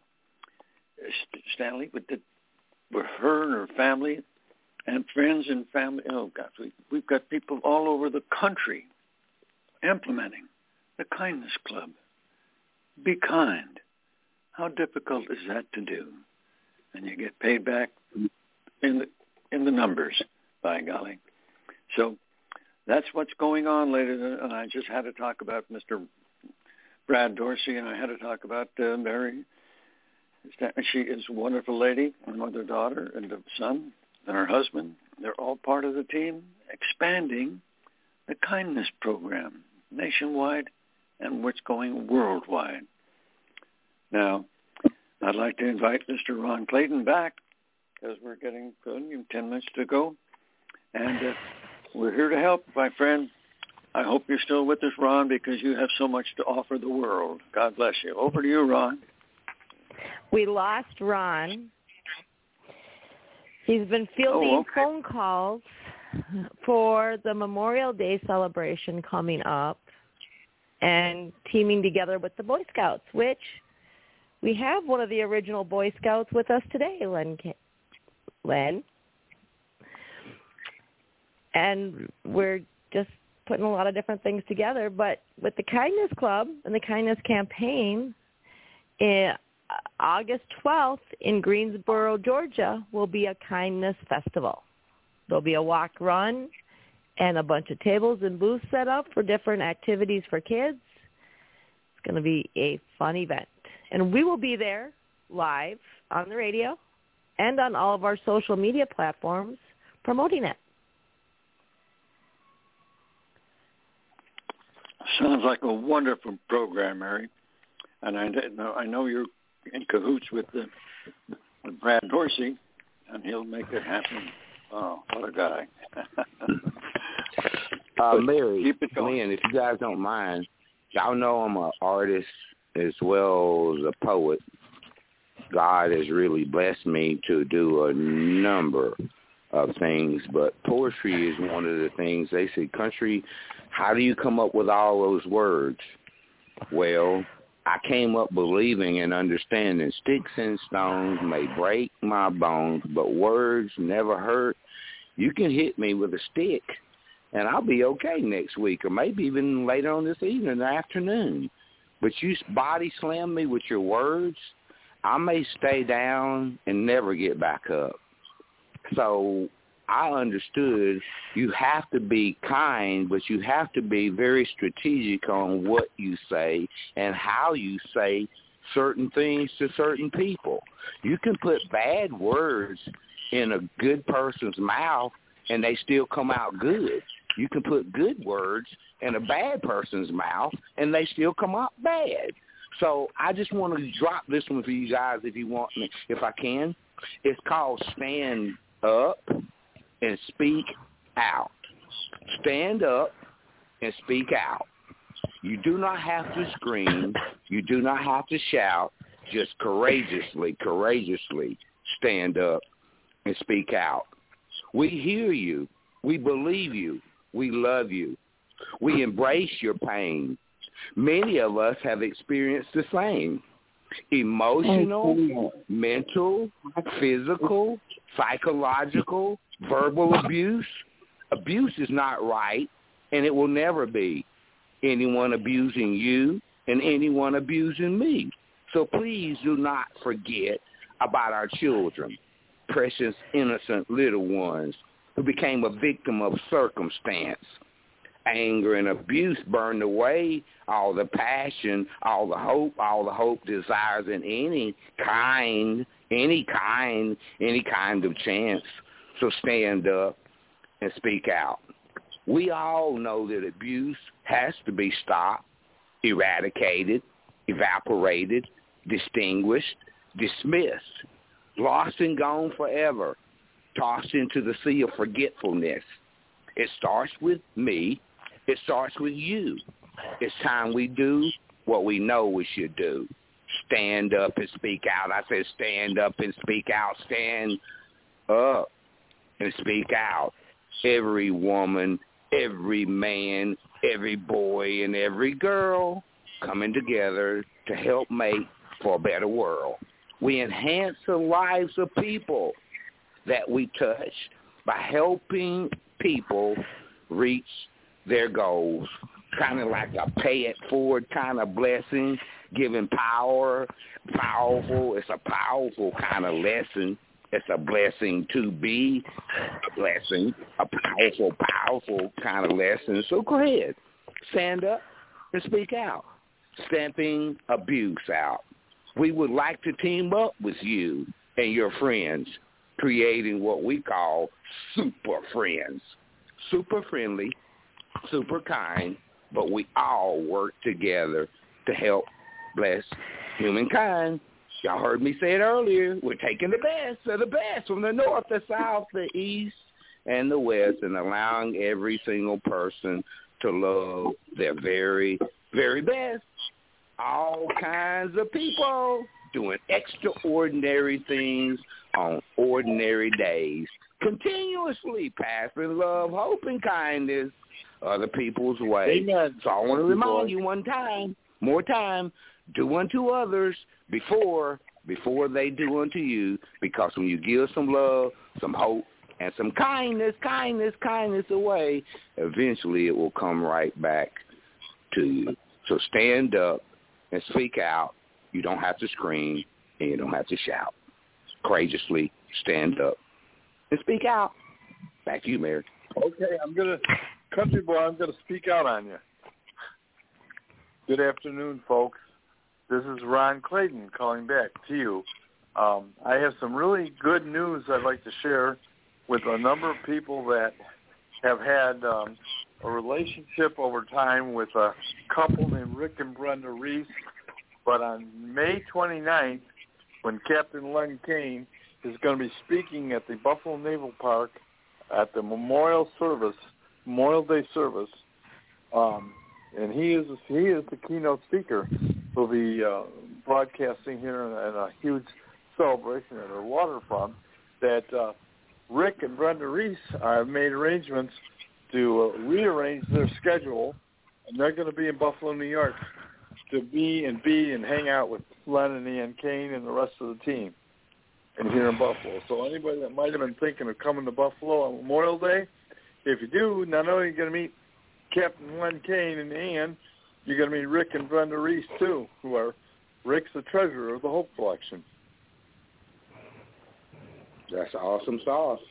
Stanley with, the, with her and her family and friends and family. Oh, God, we, we've got people all over the country implementing the kindness club. Be kind. How difficult is that to do? And you get paid back in the in the numbers, by golly. So that's what's going on, ladies. And I just had to talk about Mister Brad Dorsey, and I had to talk about uh, Mary. She is a wonderful lady, and mother, daughter, and a son, and her husband. They're all part of the team expanding the kindness program nationwide and what's going worldwide. Now, I'd like to invite Mister Ron Clayton back because we're getting ten minutes to go. And uh, we're here to help, my friend. I hope you're still with us, Ron, because you have so much to offer the world. God bless you. Over to you, Ron. We lost Ron. He's been fielding oh, okay. phone calls for the Memorial Day celebration coming up and teaming together with the Boy Scouts, which we have one of the original Boy Scouts with us today, Len. Len. And we're just putting a lot of different things together. But with the Kindness Club and the Kindness Campaign, in August twelfth in Greensboro, Georgia, will be a kindness festival. There'll be a walk run and a bunch of tables and booths set up for different activities for kids. It's going to be a fun event. And we will be there live on the radio and on all of our social media platforms promoting it. Sounds like a wonderful program, Mary. And I know, I know you're in cahoots with, the, with Brad Dorsey, and he'll make it happen. Oh, what a guy. uh, Mary, keep it going. Lynn, if you guys don't mind, y'all know I'm an artist as well as a poet. God has really blessed me to do a number of things, but poetry is one of the things. They say, country, how do you come up with all those words? Well, I came up believing and understanding sticks and stones may break my bones, but words never hurt. You can hit me with a stick, and I'll be okay next week, or maybe even later on this evening or afternoon. But you body slam me with your words, I may stay down and never get back up. So I understood you have to be kind, but you have to be very strategic on what you say and how you say certain things to certain people. You can put bad words in a good person's mouth and they still come out good. You can put good words in a bad person's mouth and they still come out bad. So I just want to drop this one for you guys if you want me, if I can. It's called Stand Up and Speak Out. Stand up and speak out. You do not have to scream. You do not have to shout. Just courageously, courageously stand up and speak out. We hear you. We believe you. We love you. We embrace your pain. Many of us have experienced the same. Emotional, mental, physical, psychological, verbal abuse. Abuse is not right, and it will never be. Anyone abusing you and anyone abusing me. So please do not forget about our children, precious, innocent little ones who became a victim of circumstance. Anger and abuse burned away all the passion, all the hope, all the hope, desires in any kind, any kind, any kind of chance. So stand up and speak out. We all know that abuse has to be stopped, eradicated, evaporated, distinguished, dismissed, lost and gone forever, tossed into the sea of forgetfulness. It starts with me. It starts with you. It's time we do what we know we should do. Stand up and speak out. I said stand up and speak out. Stand up and speak out. Every woman, every man, every boy, and every girl coming together to help make for a better world. We enhance the lives of people that we touch by helping people reach their goals, kind of like a pay it forward kind of blessing, giving power, powerful. It's a powerful kind of lesson. It's a blessing to be a blessing, a powerful, powerful kind of lesson. So go ahead, stand up and speak out, stamping abuse out. We would like to team up with you and your friends, creating what we call super friends. Super friendly, super kind, but we all work together to help bless humankind. Y'all heard me say it earlier. We're taking the best of the best from the north, the south, the east, and the west, and allowing every single person to love their very, very best. All kinds of people doing extraordinary things on ordinary days, continuously passing love, hope, and kindness other people's way. Amen. So I want to remind you one time, more time, do unto others before before they do unto you, because when you give some love, some hope, and some kindness, kindness, kindness away, eventually it will come right back to you. So stand up and speak out. You don't have to scream, and you don't have to shout. Courageously stand up and speak out. Back to you, Mary. Okay, I'm going to, country boy, I'm going to speak out on you. Good afternoon, folks. This is Ron Clayton calling back to you. Um, I have some really good news I'd like to share with a number of people that have had um, a relationship over time with a couple named Rick and Brenda Reese. But on May twenty-ninth, when Captain Len Kane is going to be speaking at the Buffalo Naval Park at the Memorial Service, Memorial Day service, um, and he is he is the keynote speaker. He'll be uh, broadcasting here in a, in a huge celebration at our waterfront. That uh, Rick and Brenda Reese have made arrangements to uh, rearrange their schedule, and they're going to be in Buffalo, New York, to be and be and hang out with Len and Ian Kane and the rest of the team, and here in Buffalo. So anybody that might have been thinking of coming to Buffalo on Memorial Day, if you do, not only are you going to meet Captain Len Kane and Ian, you're going to meet Rick and Brenda Reese too, who are Rick's the treasurer of the Hope Collection. That's awesome sauce.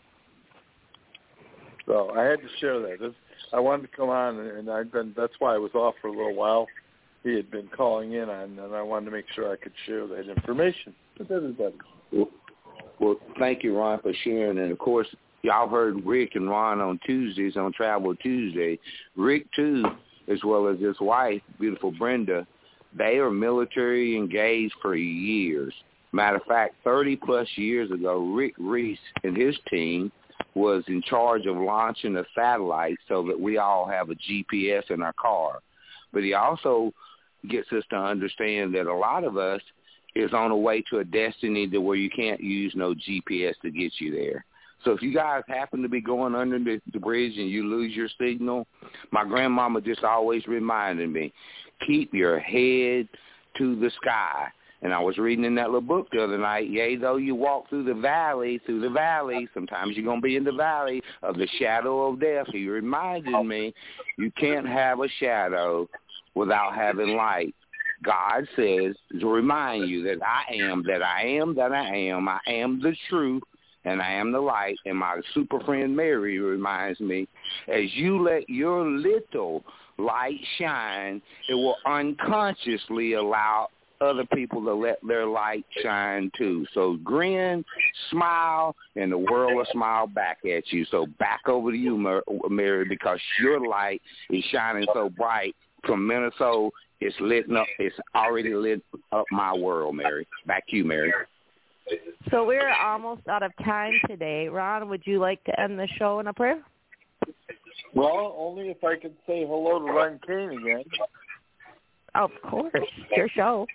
So I had to share that. This, I wanted to come on, and I've been. That's why I was off for a little while. he had been calling in on, and I wanted to make sure I could share that information with everybody. Well, well, thank you, Ron, for sharing. And, of course, y'all heard Rick and Ron on Tuesdays on Travel Tuesday. Rick, too, as well as his wife, beautiful Brenda, they are military engaged for years. Matter of fact, thirty-plus years ago, Rick Reese and his team was in charge of launching a satellite so that we all have a G P S in our car. But he also gets us to understand that a lot of us is on a way to a destiny to where you can't use no G P S to get you there. So if you guys happen to be going under the, the bridge and you lose your signal, my grandmama just always reminded me, keep your head to the sky. And I was reading in that little book the other night, yea, though you walk through the valley, through the valley, sometimes you're going to be in the valley of the shadow of death. He reminded me, you can't have a shadow without having light. God says to remind you that I am, that I am, that I am. I am the truth, and I am the light. And my super friend Mary reminds me, as you let your little light shine, it will unconsciously allow other people to let their light shine too. So grin, smile, and the world will smile back at you. So back over to you, Mary, because your light is shining so bright from Minnesota. It's lit up. It's already lit up my world, Mary. Back to you, Mary. So we're almost out of time today. Ron, would you like to end the show in a prayer? Well, only if I could say hello to Ron Kane again. Of course. Your show.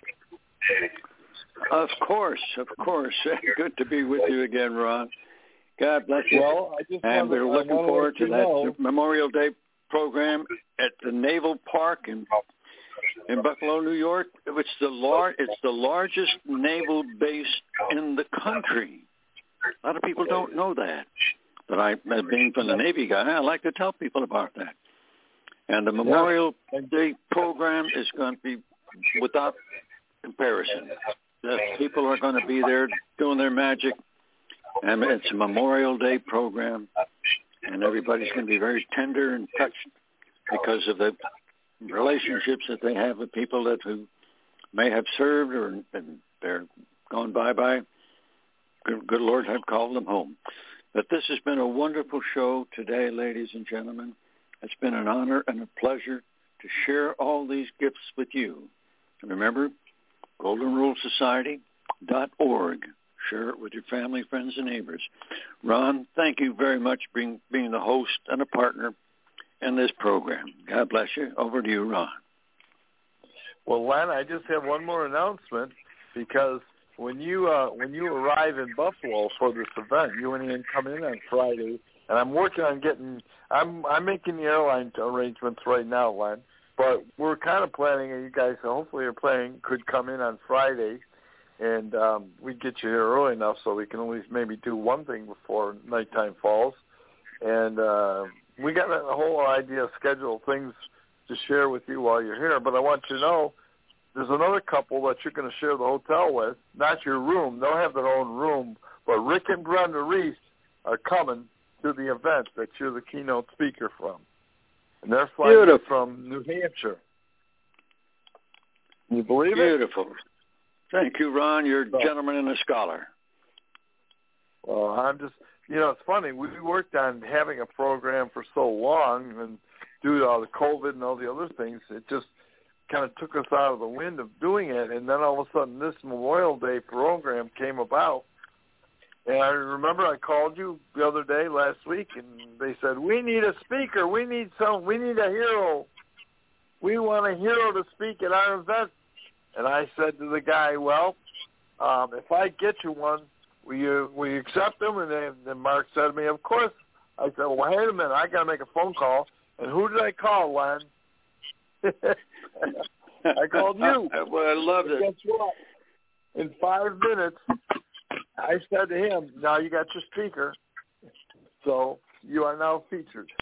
Of course, of course. Good to be with you again, Ron. God bless you. Well, I just and wanted, we're looking forward to that know. Memorial Day program at the Naval Park in in Buffalo, New York. It's the lar- It's the largest naval base in the country. A lot of people don't know that. But I, being from the Navy guy, I like to tell people about that. And the Memorial Day program is going to be without comparison. The people are going to be there doing their magic, and it's a Memorial Day program, and everybody's going to be very tender and touched because of the relationships that they have with people that who may have served or and they're gone bye-bye. Good, good Lord have called them home. But this has been a wonderful show today, ladies and gentlemen. It's been an honor and a pleasure to share all these gifts with you. And remember, golden rule society dot org. Share it with your family, friends, and neighbors. Ron, thank you very much for being, being the host and a partner in this program. God bless you. Over to you, Ron. Well, Len, I just have one more announcement because when you uh, when you arrive in Buffalo for this event, you and Ian come in on Friday, and I'm working on getting. I'm I'm making the airline arrangements right now, Len. But we're kind of planning, and you guys hopefully are planning, could come in on Friday, and um, we get you here early enough so we can at least maybe do one thing before nighttime falls. And uh, we got a whole idea of schedule things to share with you while you're here. But I want you to know there's another couple that you're going to share the hotel with, not your room. They'll have their own room. But Rick and Brenda Reese are coming to the event that you're the keynote speaker from. And they're flying Beautiful. from New Hampshire. Can you believe Beautiful. it? Beautiful. Thank you, Ron. You're a so, gentleman and a scholar. Well, I'm just, you know, it's funny. We worked on having a program for so long, and due to all the COVID and all the other things, it just kind of took us out of the wind of doing it. And then all of a sudden this Memorial Day program came about. And I remember I called you the other day last week, and they said, we need a speaker. We need some. We need a hero. We want a hero to speak at our event. And I said to the guy, well, um, if I get you one, will you, will you accept him? And then, then Mark said to me, of course. I said, well, wait a minute. I got to make a phone call. And who did I call, Len? I called you. Well, I loved it. Guess what? In five minutes, I said to him, now you got your speaker, so you are now featured.